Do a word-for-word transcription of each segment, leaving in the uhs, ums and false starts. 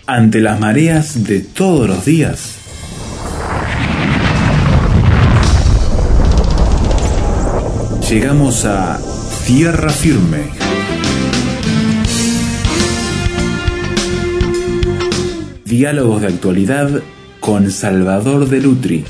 Ante las mareas de todos los días, llegamos a Tierra Firme. Diálogos de actualidad con Salvador de Lutri.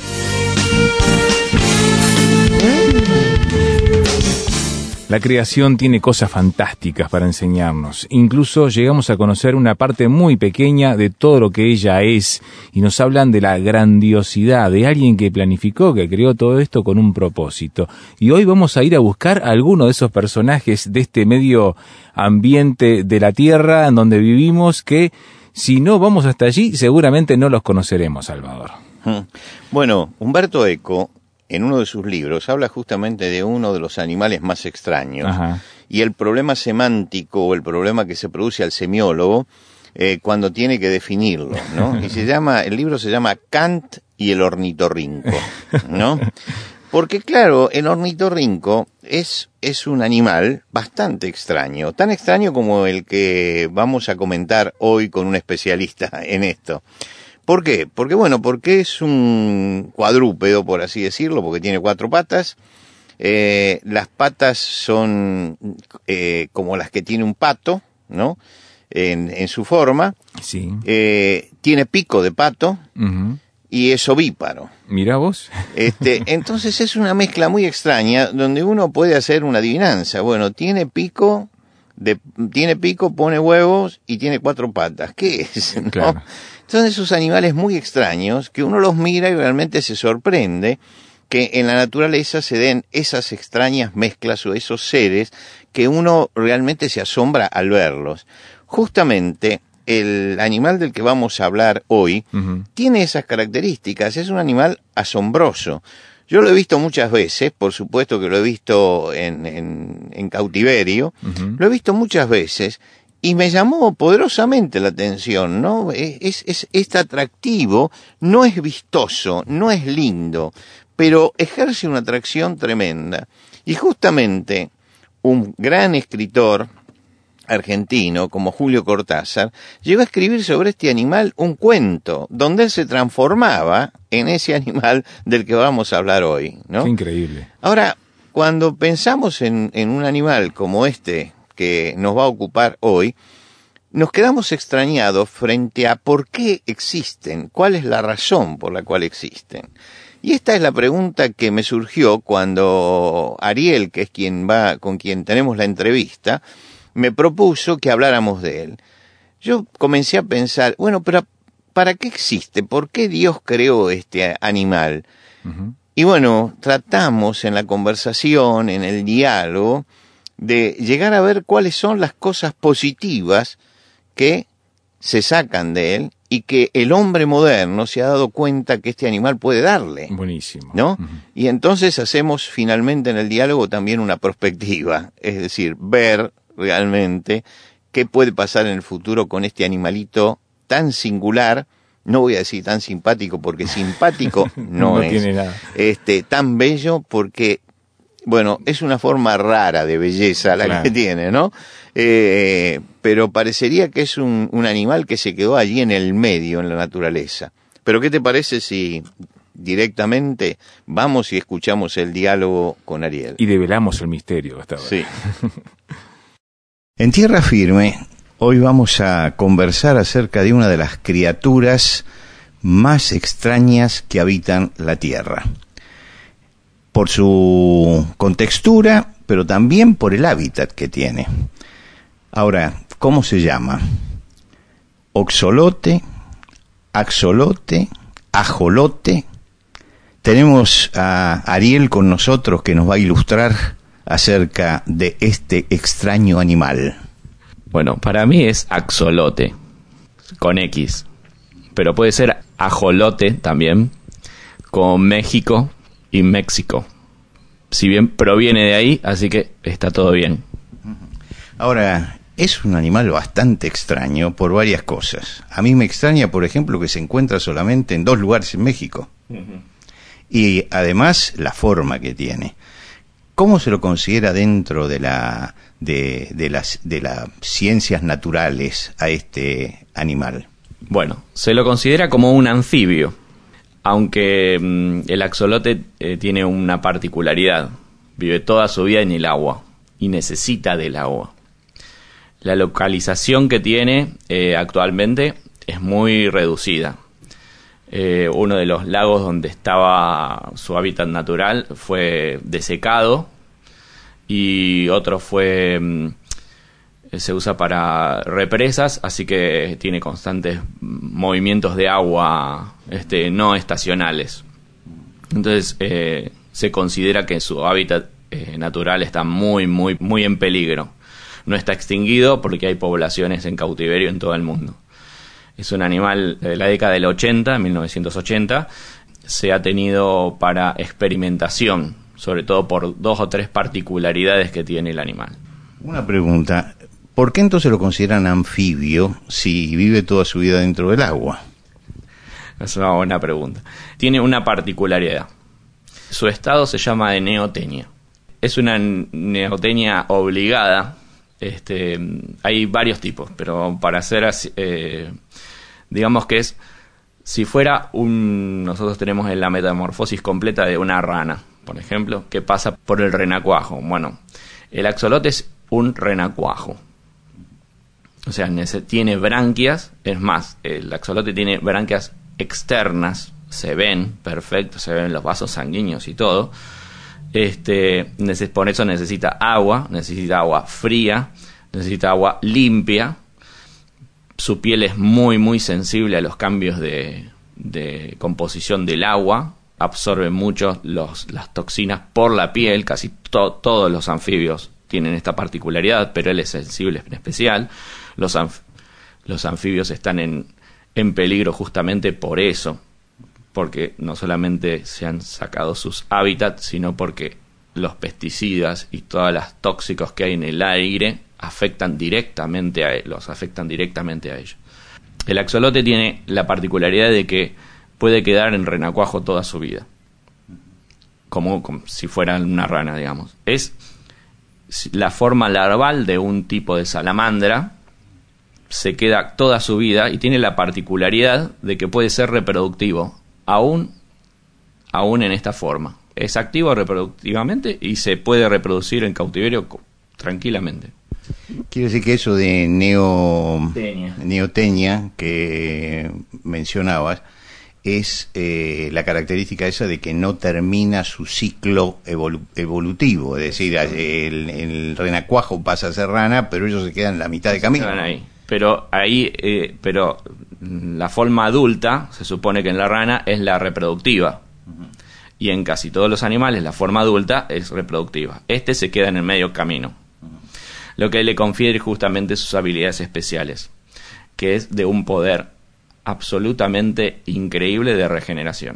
La creación tiene cosas fantásticas para enseñarnos. Incluso llegamos a conocer una parte muy pequeña de todo lo que ella es, y nos hablan de la grandiosidad de alguien que planificó, que creó todo esto con un propósito. Y hoy vamos a ir a buscar a alguno de esos personajes de este medio ambiente de la Tierra en donde vivimos, que si no vamos hasta allí, seguramente no los conoceremos, Salvador. Bueno, Umberto Eco, en uno de sus libros, habla justamente de uno de los animales más extraños. Ajá. Y el problema semántico o el problema que se produce al semiólogo eh, cuando tiene que definirlo, ¿no? Y se llama, el libro se llama Kant y el ornitorrinco, ¿no? Porque claro, el ornitorrinco es, es un animal bastante extraño, tan extraño como el que vamos a comentar hoy con un especialista en esto. ¿Por qué? Porque bueno, porque es un cuadrúpedo, por así decirlo, porque tiene cuatro patas. Eh, las patas son eh, como las que tiene un pato, ¿no? En, en su forma. Sí. Eh, tiene pico de pato. Uh-huh. Y es ovíparo. Mirá vos. Este, entonces es una mezcla muy extraña donde uno puede hacer una adivinanza. Bueno, tiene pico, de, tiene pico, pone huevos y tiene cuatro patas. ¿Qué es? ¿No? Claro. Son esos animales muy extraños que uno los mira y realmente se sorprende que en la naturaleza se den esas extrañas mezclas o esos seres que uno realmente se asombra al verlos. Justamente el animal del que vamos a hablar hoy uh-huh. tiene esas características, es un animal asombroso. Yo lo he visto muchas veces, por supuesto que lo he visto en, en, en cautiverio, uh-huh. lo he visto muchas veces. Y me llamó poderosamente la atención, ¿no? Es, es, es atractivo, no es vistoso, no es lindo, pero ejerce una atracción tremenda. Y justamente un gran escritor argentino como Julio Cortázar llegó a escribir sobre este animal un cuento donde él se transformaba en ese animal del que vamos a hablar hoy, ¿no? Qué increíble. Ahora, cuando pensamos en, en un animal como este que nos va a ocupar hoy, nos quedamos extrañados frente a por qué existen, cuál es la razón por la cual existen. Y esta es la pregunta que me surgió cuando Ariel, que es quien va, con quien tenemos la entrevista, me propuso que habláramos de él. Yo comencé a pensar, bueno, pero ¿para qué existe? ¿Por qué Dios creó este animal? Uh-huh. Y bueno, tratamos en la conversación, en el diálogo, de llegar a ver cuáles son las cosas positivas que se sacan de él y que el hombre moderno se ha dado cuenta que este animal puede darle. Buenísimo. ¿No? Uh-huh. Y entonces hacemos finalmente en el diálogo también una perspectiva, es decir, ver realmente qué puede pasar en el futuro con este animalito tan singular, no voy a decir tan simpático porque simpático no, no es, tiene nada. Este, tan bello porque bueno, es una forma rara de belleza la claro. que tiene, ¿no? Eh, pero parecería que es un, un animal que se quedó allí en el medio, en la naturaleza. Pero ¿qué te parece si directamente vamos y escuchamos el diálogo con Ariel? Y develamos el misterio hasta ahora. Sí. En Tierra Firme, hoy vamos a conversar acerca de una de las criaturas más extrañas que habitan la Tierra. Por su contextura, pero también por el hábitat que tiene. Ahora, ¿cómo se llama? Oxolote, axolote, ajolote. Tenemos a Ariel con nosotros que nos va a ilustrar acerca de este extraño animal. Bueno, para mí es axolote, con X, pero puede ser ajolote también, con México y México. Si bien proviene de ahí, así que está todo bien. Ahora, es un animal bastante extraño por varias cosas. A mí me extraña, por ejemplo, que se encuentra solamente en dos lugares en México. Uh-huh. Y además, la forma que tiene. ¿Cómo se lo considera dentro de la de, de las de las ciencias naturales a este animal? Bueno, se lo considera como un anfibio, aunque mmm, el axolote eh, tiene una particularidad. Vive toda su vida en el agua y necesita del agua. La localización que tiene eh, actualmente es muy reducida. Eh, uno de los lagos donde estaba su hábitat natural fue desecado y otro fue mmm, se usa para represas, así que tiene constantes movimientos de agua este, no estacionales. Entonces eh, se considera que su hábitat eh, natural está muy, muy, muy en peligro. No está extinguido porque hay poblaciones en cautiverio en todo el mundo. Es un animal de la década del ochenta, mil novecientos ochenta. Se ha tenido para experimentación, sobre todo por dos o tres particularidades que tiene el animal. Una pregunta. ¿Por qué entonces lo consideran anfibio si vive toda su vida dentro del agua? Es una buena pregunta. Tiene una particularidad. Su estado se llama de neotenia. Es una neotenia obligada. Este, hay varios tipos, pero para hacer así, eh, digamos que es, si fuera un, nosotros tenemos en la metamorfosis completa de una rana, por ejemplo, que pasa por el renacuajo. Bueno, el axolote es un renacuajo. O sea, tiene branquias, es más, el axolote tiene branquias externas, se ven, perfecto, se ven los vasos sanguíneos y todo. Este, por eso necesita agua, necesita agua fría, necesita agua limpia. Su piel es muy, muy sensible a los cambios de, de composición del agua, absorbe mucho los, las toxinas por la piel, casi to, todos los anfibios tienen esta particularidad, pero él es sensible en especial. Los, anf- los anfibios están en, en peligro justamente por eso, porque no solamente se han sacado sus hábitats, sino porque los pesticidas y todos los tóxicos que hay en el aire afectan directamente a los afectan directamente a ellos. El axolote tiene la particularidad de que puede quedar en renacuajo toda su vida, como, como si fuera una rana, digamos. Es la forma larval de un tipo de salamandra, se queda toda su vida y tiene la particularidad de que puede ser reproductivo, aún, aún en esta forma. Es activo reproductivamente y se puede reproducir en cautiverio tranquilamente. Quiere decir que eso de neo, Tenia. neotenia que mencionabas es eh, la característica esa de que no termina su ciclo evolu- evolutivo, es decir, el, el renacuajo pasa a ser rana, pero ellos se quedan en la mitad de camino. Se quedan ahí. Pero ahí, eh, pero la forma adulta, se supone que en la rana es la reproductiva. Uh-huh. Y en casi todos los animales la forma adulta es reproductiva. Este se queda en el medio camino. Uh-huh. Lo que le confiere justamente sus habilidades especiales, que es de un poder absolutamente increíble de regeneración.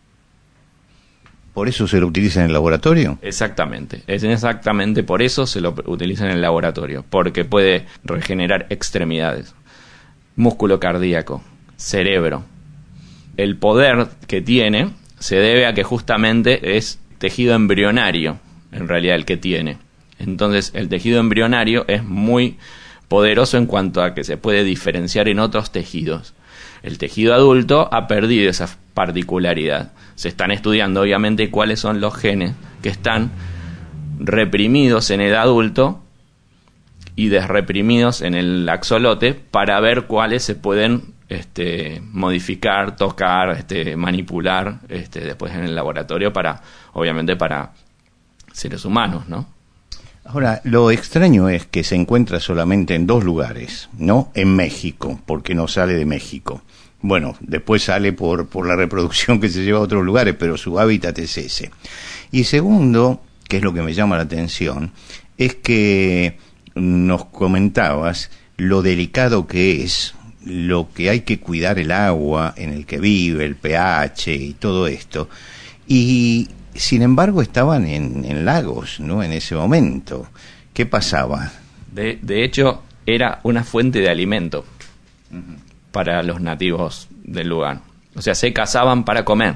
¿Por eso se lo utiliza en el laboratorio? Exactamente, es exactamente por eso se lo utiliza en el laboratorio, porque puede regenerar extremidades, músculo cardíaco, cerebro. El poder que tiene se debe a que justamente es tejido embrionario, en realidad el que tiene. Entonces el tejido embrionario es muy poderoso en cuanto a que se puede diferenciar en otros tejidos. El tejido adulto ha perdido esa particularidad. Se están estudiando, obviamente, cuáles son los genes que están reprimidos en el adulto y desreprimidos en el axolote para ver cuáles se pueden este, modificar, tocar, este, manipular este, después en el laboratorio para, obviamente, para seres humanos, ¿no? Ahora, lo extraño es que se encuentra solamente en dos lugares, ¿no? En México, porque no sale de México. Bueno, después sale por, por la reproducción que se lleva a otros lugares, pero su hábitat es ese. Y segundo, que es lo que me llama la atención, es que nos comentabas lo delicado que es, lo que hay que cuidar el agua en el que vive, el pH y todo esto. Y sin embargo estaban en, en lagos, ¿no? En ese momento. ¿Qué pasaba? De, de hecho, era una fuente de alimento uh-huh. para los nativos del lugar. O sea, se cazaban para comer.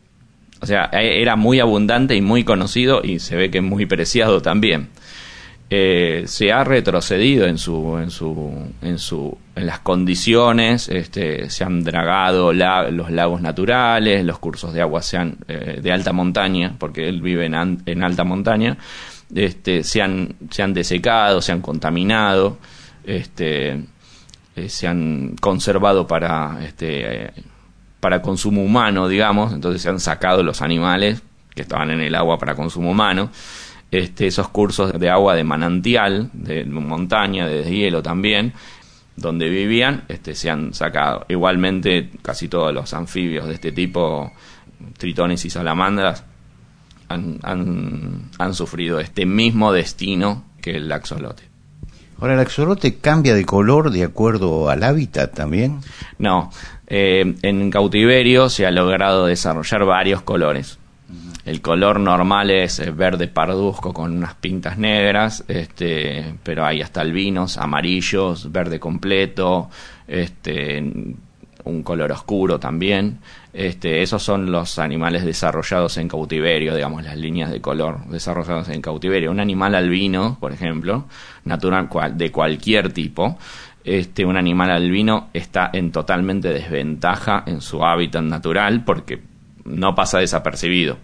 O sea, era muy abundante y muy conocido y se ve que muy preciado también. eh, se ha retrocedido en su, en su, en su, en las condiciones, este, se han dragado la, los lagos naturales, los cursos de agua se han, eh, de alta montaña, porque él vive en, an, en alta montaña, este, se han, se han desecado, se han contaminado, este, eh, se han conservado para, este, eh, para consumo humano, digamos, entonces se han sacado los animales que estaban en el agua para consumo humano. Este, esos cursos de agua de manantial, de montaña, de deshielo también, donde vivían, este, se han sacado. Igualmente, casi todos los anfibios de este tipo, tritones y salamandras, han, han, han sufrido este mismo destino que el axolote. Ahora, ¿el axolote cambia de color de acuerdo al hábitat también? No, eh, en cautiverio se ha logrado desarrollar varios colores. El color normal es verde parduzco con unas pintas negras, este, pero hay hasta albinos, amarillos, verde completo, este, un color oscuro también. Este, esos son los animales desarrollados en cautiverio, digamos, las líneas de color desarrolladas en cautiverio. Un animal albino, por ejemplo, natural de cualquier tipo, este, un animal albino está en totalmente desventaja en su hábitat natural porque no pasa desapercibido.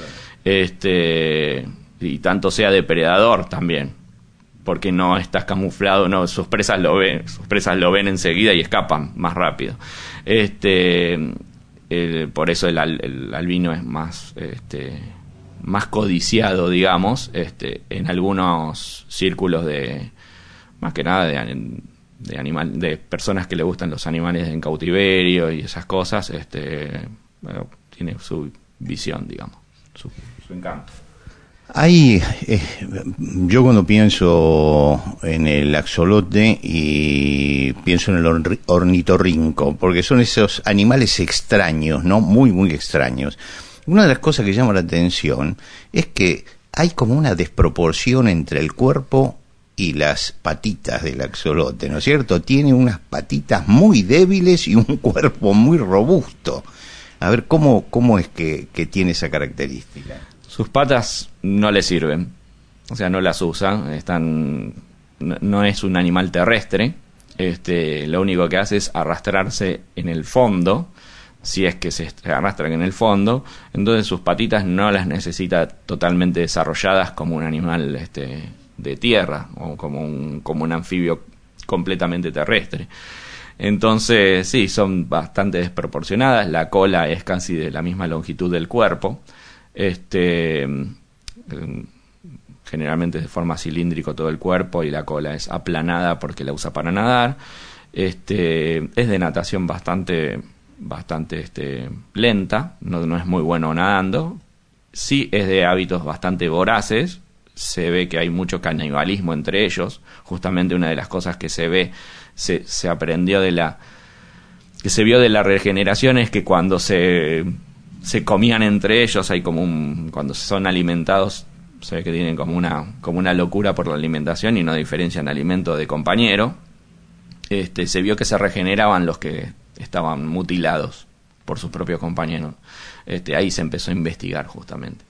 Este, y tanto sea depredador también, porque no estás camuflado, no, sus presas lo ven, sus presas lo ven enseguida y escapan más rápido. Este, el, por eso el, el albino es más, este, más codiciado, digamos, este, en algunos círculos de, más que nada de, de animal, de personas que le gustan los animales en cautiverio y esas cosas, este, bueno, tiene su visión, digamos. Su, su encanto. Hay, eh, yo cuando pienso en el axolote y pienso en el ornitorrinco, porque son esos animales extraños, ¿no? Muy, muy extraños. Una de las cosas que llama la atención es que hay como una desproporción entre el cuerpo y las patitas del axolote, ¿no es cierto? Tiene unas patitas muy débiles y un cuerpo muy robusto. A ver, ¿cómo, cómo es que, que tiene esa característica? Sus patas no le sirven, o sea, no las usa, están, no, no es un animal terrestre, este, lo único que hace es arrastrarse en el fondo, si es que se arrastran en el fondo, entonces sus patitas no las necesita totalmente desarrolladas como un animal este, de tierra, o como un, como un anfibio completamente terrestre. Entonces, sí, son bastante desproporcionadas. La cola es casi de la misma longitud del cuerpo. Este, generalmente de forma cilíndrico todo el cuerpo y la cola es aplanada porque la usa para nadar. Este, es de natación bastante, bastante este, lenta. No, no es muy bueno nadando. Sí es de hábitos bastante voraces. Se ve que hay mucho canibalismo entre ellos. Justamente una de las cosas que se ve Se, se aprendió de la que se vio de la regeneración es que cuando se se comían entre ellos hay como un cuando son alimentados se ve que tienen como una como una locura por la alimentación y no diferencian alimento de compañero. Este se vio que se regeneraban los que estaban mutilados por sus propios compañeros. Este ahí se empezó a investigar justamente.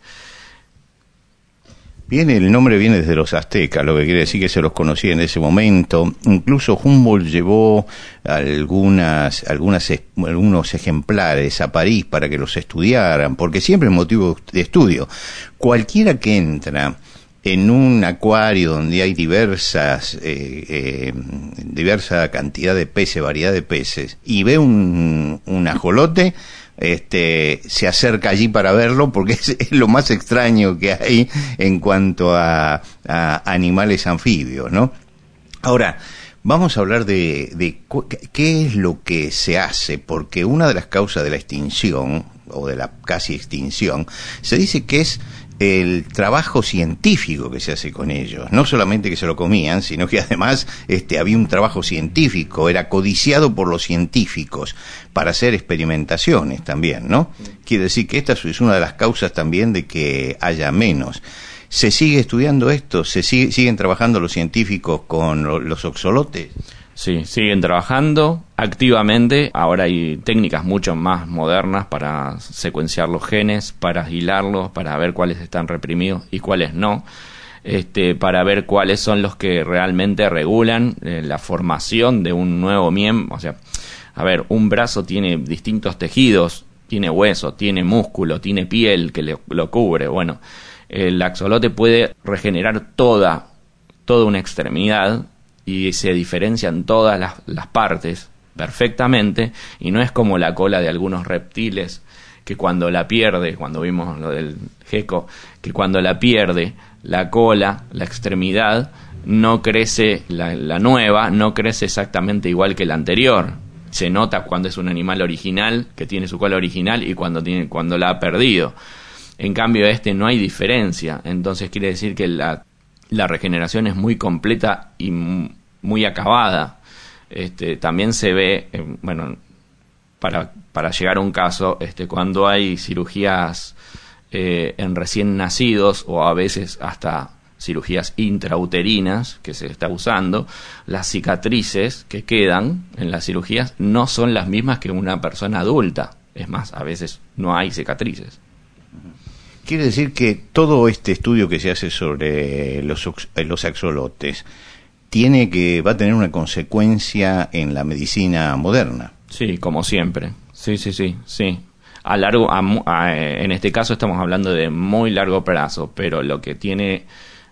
Viene, el nombre viene desde los aztecas, lo que quiere decir que se los conocía en ese momento. Incluso Humboldt llevó algunas, algunas, algunos ejemplares a París para que los estudiaran, porque siempre es motivo de estudio. Cualquiera que entra en un acuario donde hay diversas, eh, eh, diversa cantidad de peces, variedad de peces, y ve un, un ajolote, este se acerca allí para verlo porque es, es lo más extraño que hay en cuanto a, a animales anfibios, ¿no? Ahora, vamos a hablar de, de cu- qué es lo que se hace, porque una de las causas de la extinción, o de la casi extinción, se dice que es el trabajo científico que se hace con ellos. No solamente que se lo comían, sino que además este, había un trabajo científico, era codiciado por los científicos para hacer experimentaciones también, ¿no? Quiere decir que esta es una de las causas también de que haya menos. ¿Se sigue estudiando esto? ¿Se sigue, siguen trabajando los científicos con lo, los axolotes? Sí, siguen trabajando activamente. Ahora hay técnicas mucho más modernas para secuenciar los genes, para hilarlos, para ver cuáles están reprimidos y cuáles no. este, para ver cuáles son los que realmente regulan eh, la formación de un nuevo miembro. O sea, a ver, un brazo tiene distintos tejidos, tiene hueso, tiene músculo, tiene piel que le, lo cubre. Bueno, el axolote puede regenerar toda, toda una extremidad y se diferencian todas las, las partes perfectamente, y no es como la cola de algunos reptiles que cuando la pierde, cuando vimos lo del gecko, que cuando la pierde la cola, la extremidad, no crece, la, la nueva no crece exactamente igual que la anterior. Se nota cuando es un animal original, que tiene su cola original, y cuando, tiene, cuando la ha perdido. En cambio, este no hay diferencia. Entonces quiere decir que la, la regeneración es muy completa y muy acabada. Este, también se ve, eh, bueno, para, para llegar a un caso, este, cuando hay cirugías eh, en recién nacidos, o a veces hasta cirugías intrauterinas que se está usando, las cicatrices que quedan en las cirugías no son las mismas que una persona adulta. Es más, a veces no hay cicatrices. Quiere decir que todo este estudio que se hace sobre los, los axolotes tiene que, va a tener una consecuencia en la medicina moderna. Sí, como siempre. Sí, sí, sí, sí. A largo, a, a, en este caso estamos hablando de muy largo plazo, pero lo que tiene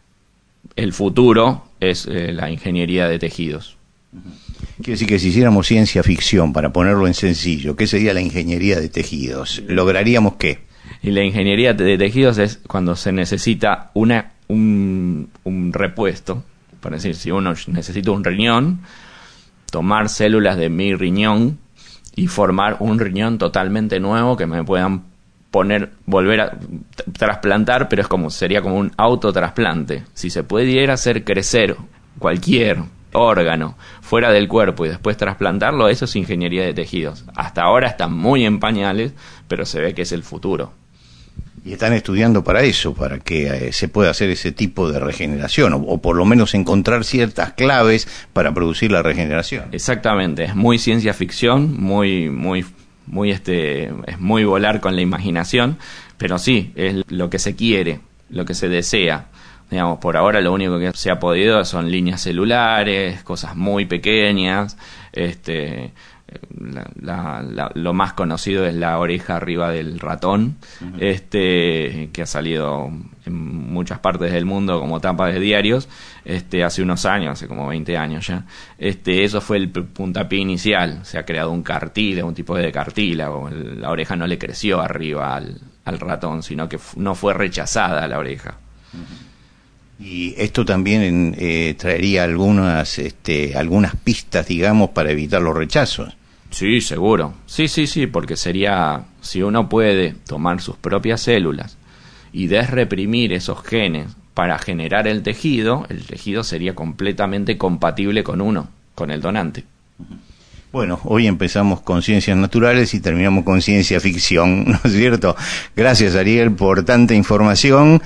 el futuro es eh, la ingeniería de tejidos. Quiere decir que si hiciéramos ciencia ficción, para ponerlo en sencillo, ¿qué sería la ingeniería de tejidos? ¿Lograríamos qué? Y la ingeniería de tejidos es cuando se necesita una un, un repuesto. Por decir, si uno necesita un riñón, tomar células de mi riñón y formar un riñón totalmente nuevo que me puedan poner, volver a trasplantar, pero es como, sería como un autotrasplante. Si se pudiera hacer crecer cualquier órgano fuera del cuerpo y después trasplantarlo, eso es ingeniería de tejidos. Hasta ahora están muy en pañales, pero se ve que es el futuro. Y están estudiando para eso, para que eh, se pueda hacer ese tipo de regeneración, o, o por lo menos encontrar ciertas claves para producir la regeneración. Exactamente, es muy ciencia ficción, muy, muy, muy este, es muy volar con la imaginación, pero sí, es lo que se quiere, lo que se desea. Digamos, por ahora lo único que se ha podido son líneas celulares, cosas muy pequeñas, este... La, la, la, lo más conocido es la oreja arriba del ratón, uh-huh. este que ha salido en muchas partes del mundo como tapa de diarios, este hace unos años, hace como veinte años ya. Este eso fue el puntapié inicial. Se ha creado un cartílago, un tipo de cartílago. La oreja no le creció arriba al, al ratón, sino que f- no fue rechazada la oreja. Uh-huh. Y esto también eh, traería algunas este, algunas pistas, digamos, para evitar los rechazos. Sí, seguro. Sí, sí, sí, porque sería, si uno puede tomar sus propias células y desreprimir esos genes para generar el tejido, el tejido sería completamente compatible con uno, con el donante. Bueno, hoy empezamos con ciencias naturales y terminamos con ciencia ficción, ¿no es cierto? Gracias, Ariel, por tanta información,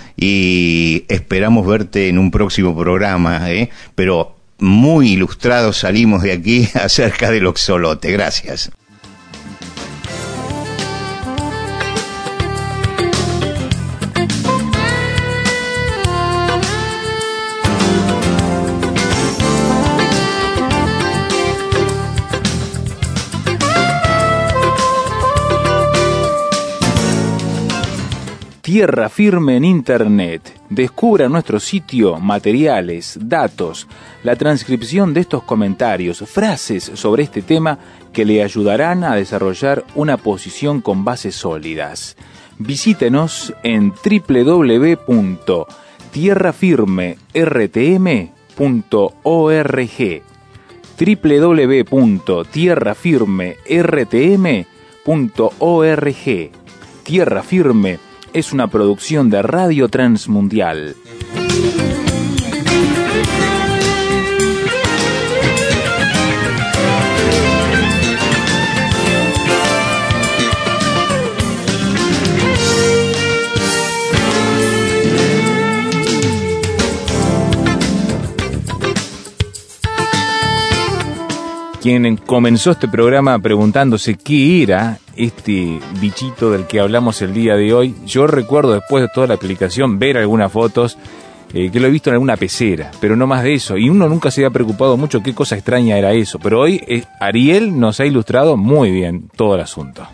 y esperamos verte en un próximo programa, ¿eh? Pero muy ilustrados salimos de aquí acerca del axolote. Gracias. Tierra Firme en Internet. Descubra nuestro sitio materiales, datos, la transcripción de estos comentarios, frases sobre este tema que le ayudarán a desarrollar una posición con bases sólidas. Visítenos en doble u doble u doble u punto tierra firme r t m punto org, doble u doble u doble u punto tierra firme r t m punto org. Tierra Firme es una producción de Radio Transmundial. Quien comenzó este programa preguntándose qué era este bichito del que hablamos el día de hoy, yo recuerdo después de toda la explicación ver algunas fotos eh, que lo he visto en alguna pecera, pero no más de eso. Y uno nunca se había preocupado mucho qué cosa extraña era eso. Pero hoy eh, Ariel nos ha ilustrado muy bien todo el asunto.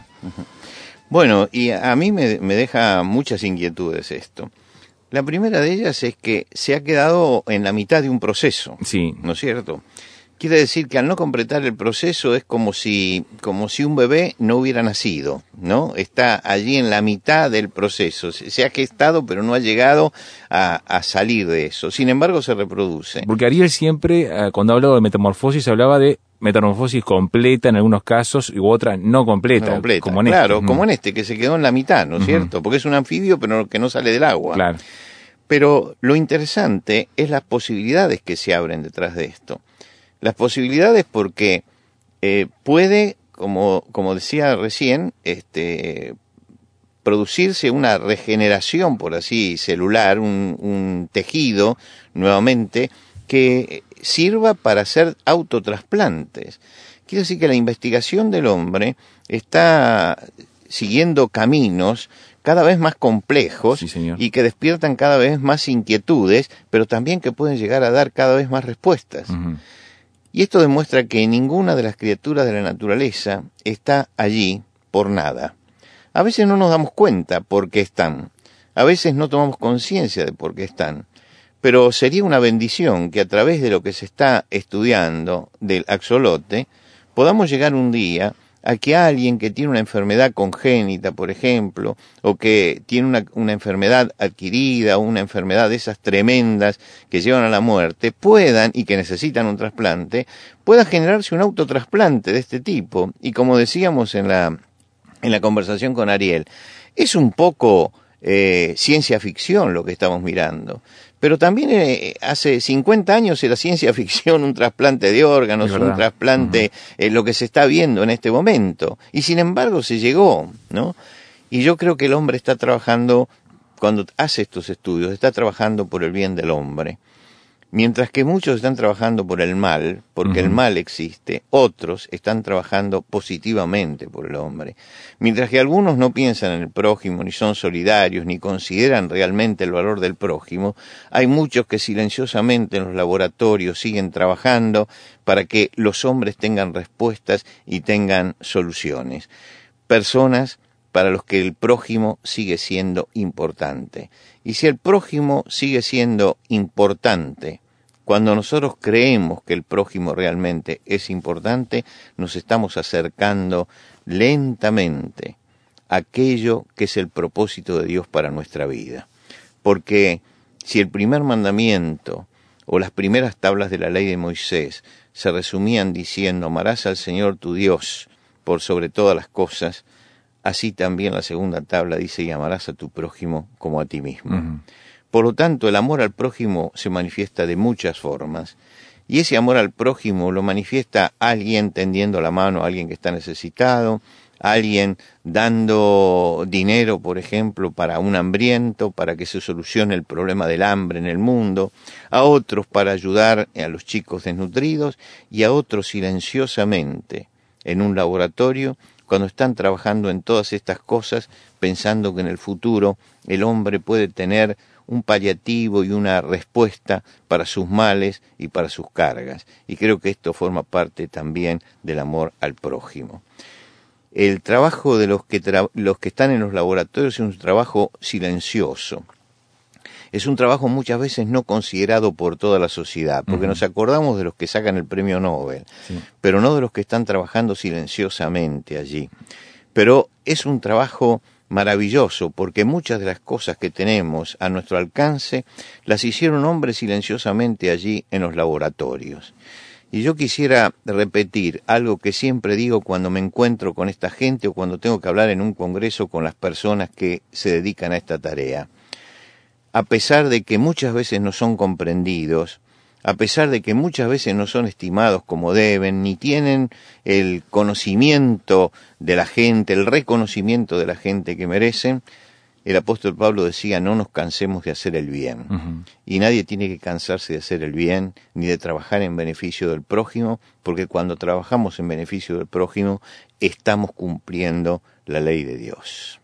Bueno, y a mí me, me deja muchas inquietudes esto. La primera de ellas es que se ha quedado en la mitad de un proceso, sí. ¿No es cierto? Quiere decir que al no completar el proceso es como si, como si un bebé no hubiera nacido, ¿no? Está allí en la mitad del proceso, se ha gestado pero no ha llegado a, a salir de eso, sin embargo se reproduce. Porque Ariel siempre, cuando hablaba de metamorfosis, hablaba de metamorfosis completa en algunos casos y otra no completa, no completa. Como en claro, este. como en este, que se quedó en la mitad, ¿no es uh-huh. cierto? Porque es un anfibio pero que no sale del agua. Claro. Pero lo interesante es las posibilidades que se abren detrás de esto. Las posibilidades porque eh, puede, como, como decía recién, este, producirse una regeneración, por así, celular, un, un tejido, nuevamente, que sirva para hacer autotrasplantes. Quiere decir que la investigación del hombre está siguiendo caminos cada vez más complejos sí, señor. Y que despiertan cada vez más inquietudes, pero también que pueden llegar a dar cada vez más respuestas. Uh-huh. Y esto demuestra que ninguna de las criaturas de la naturaleza está allí por nada. A veces no nos damos cuenta por qué están. A veces no tomamos conciencia de por qué están. Pero sería una bendición que a través de lo que se está estudiando del axolote, podamos llegar un día a que alguien que tiene una enfermedad congénita, por ejemplo, o que tiene una, una enfermedad adquirida, o una enfermedad de esas tremendas que llevan a la muerte, puedan, y que necesitan un trasplante, pueda generarse un autotrasplante de este tipo. Y como decíamos en la, en la conversación con Ariel, es un poco eh, ciencia ficción lo que estamos mirando. Pero también eh, hace cincuenta años era ciencia ficción un trasplante de órganos, un trasplante, uh-huh. eh, lo que se está viendo en este momento. Y sin embargo se llegó, ¿no? Y yo creo que el hombre está trabajando, cuando hace estos estudios, está trabajando por el bien del hombre. Mientras que muchos están trabajando por el mal, porque uh-huh. el mal existe, otros están trabajando positivamente por el hombre. Mientras que algunos no piensan en el prójimo, ni son solidarios, ni consideran realmente el valor del prójimo, hay muchos que silenciosamente en los laboratorios siguen trabajando para que los hombres tengan respuestas y tengan soluciones. Personas para los que el prójimo sigue siendo importante. Y si el prójimo sigue siendo importante, cuando nosotros creemos que el prójimo realmente es importante, nos estamos acercando lentamente a aquello que es el propósito de Dios para nuestra vida. Porque si el primer mandamiento o las primeras tablas de la ley de Moisés se resumían diciendo amarás al Señor tu Dios por sobre todas las cosas, así también la segunda tabla dice y amarás a tu prójimo como a ti mismo. Uh-huh. Por lo tanto, el amor al prójimo se manifiesta de muchas formas, y ese amor al prójimo lo manifiesta alguien tendiendo la mano a alguien que está necesitado, alguien dando dinero, por ejemplo, para un hambriento, para que se solucione el problema del hambre en el mundo, a otros para ayudar a los chicos desnutridos, y a otros silenciosamente en un laboratorio, cuando están trabajando en todas estas cosas, pensando que en el futuro el hombre puede tener un paliativo y una respuesta para sus males y para sus cargas. Y creo que esto forma parte también del amor al prójimo. El trabajo de los que, tra- los que están en los laboratorios es un trabajo silencioso. Es un trabajo muchas veces no considerado por toda la sociedad, porque uh-huh. nos acordamos de los que sacan el premio Nobel, sí. pero no de los que están trabajando silenciosamente allí. Pero es un trabajo maravilloso, porque muchas de las cosas que tenemos a nuestro alcance las hicieron hombres silenciosamente allí en los laboratorios. Y yo quisiera repetir algo que siempre digo cuando me encuentro con esta gente o cuando tengo que hablar en un congreso con las personas que se dedican a esta tarea. A pesar de que muchas veces no son comprendidos, a pesar de que muchas veces no son estimados como deben, ni tienen el conocimiento de la gente, el reconocimiento de la gente que merecen, el apóstol Pablo decía, no nos cansemos de hacer el bien. Uh-huh. Y nadie tiene que cansarse de hacer el bien, ni de trabajar en beneficio del prójimo, porque cuando trabajamos en beneficio del prójimo, estamos cumpliendo la ley de Dios.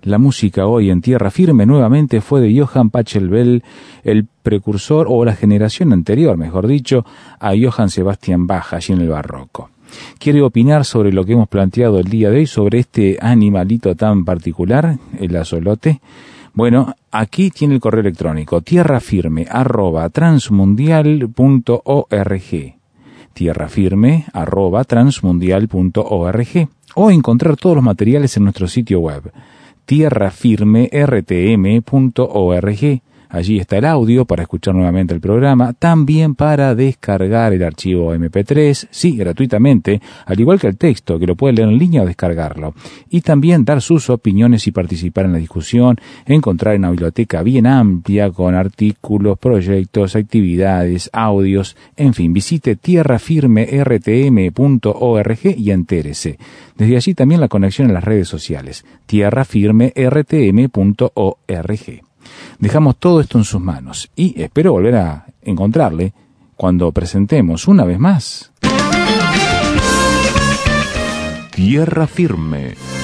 La música hoy en Tierra Firme nuevamente fue de Johann Pachelbel, el precursor o la generación anterior, mejor dicho, a Johann Sebastian Bach allí en el barroco. ¿Quiere opinar sobre lo que hemos planteado el día de hoy, sobre este animalito tan particular, el axolote? Bueno, aquí tiene el correo electrónico tierrafirme arroba transmundial punto org, tierrafirme arroba transmundial punto org, o encontrar todos los materiales en nuestro sitio web tierrafirme r t m punto org. Allí está el audio para escuchar nuevamente el programa, también para descargar el archivo eme pe tres, sí, gratuitamente, al igual que el texto, que lo puede leer en línea o descargarlo, y también dar sus opiniones y participar en la discusión, encontrar una biblioteca bien amplia con artículos, proyectos, actividades, audios, en fin, visite tierrafirme r t m punto org y entérese. Desde allí también la conexión en las redes sociales, tierrafirme r t m punto org. Dejamos todo esto en sus manos y espero volver a encontrarle cuando presentemos una vez más Tierra Firme.